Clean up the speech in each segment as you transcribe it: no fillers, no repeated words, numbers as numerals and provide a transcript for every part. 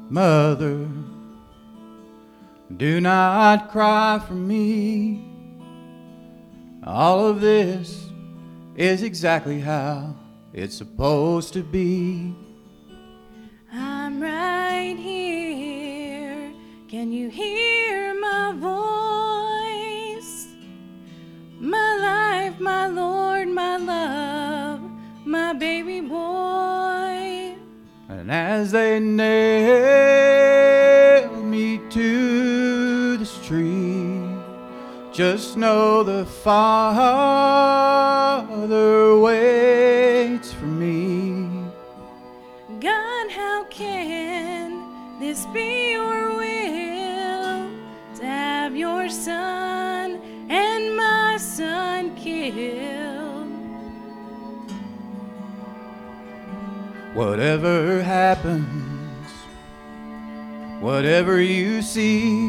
Mother, do not cry for me. All of this is exactly how it's supposed to be. I'm right here. Can you hear my voice? My life, my Lord, my love, my baby boy. And as they nail me to this tree, just know the Father waits for me. God, how can this be your will, to have your son and my son killed? Whatever happens, whatever you see,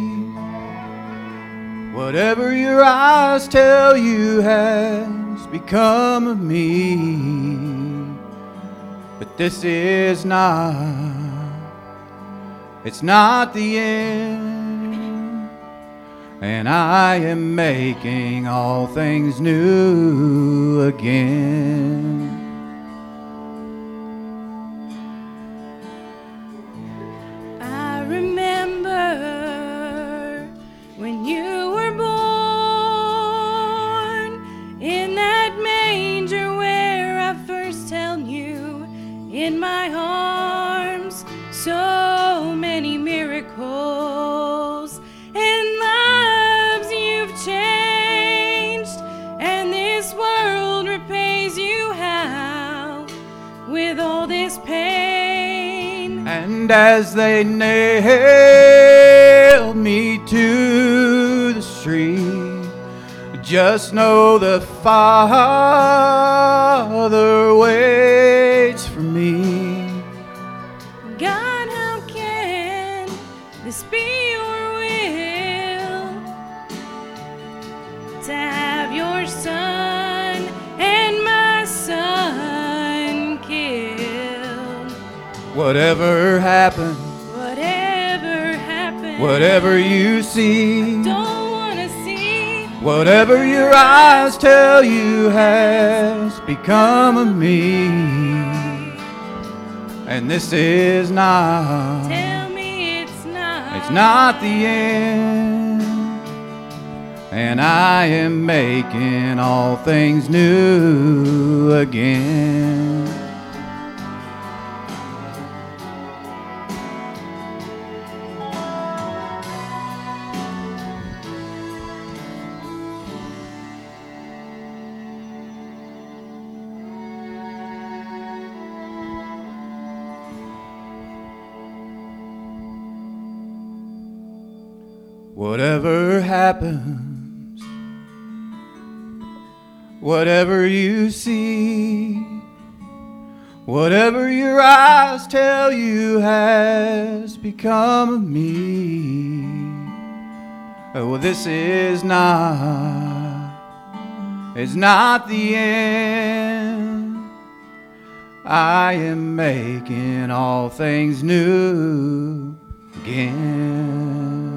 whatever your eyes tell you has become of me. But this is it's not the end. And I am making all things new again. I remember when you were born in that manger where I first held you in my arms. So many miracles and lives you've changed, and this world repays you how with all this pain. And as they nailed me to the street, just know the Father waits for me. God, how can this be your will, to have your son and my son killed? Whatever happens, whatever you see, don't wanna see whatever your eyes tell you has become of me. And this is tell me it's not the end. And I am making all things new again. Whatever happens, whatever you see, whatever your eyes tell you has become of me. Oh, this is it's not the end. I am making all things new again.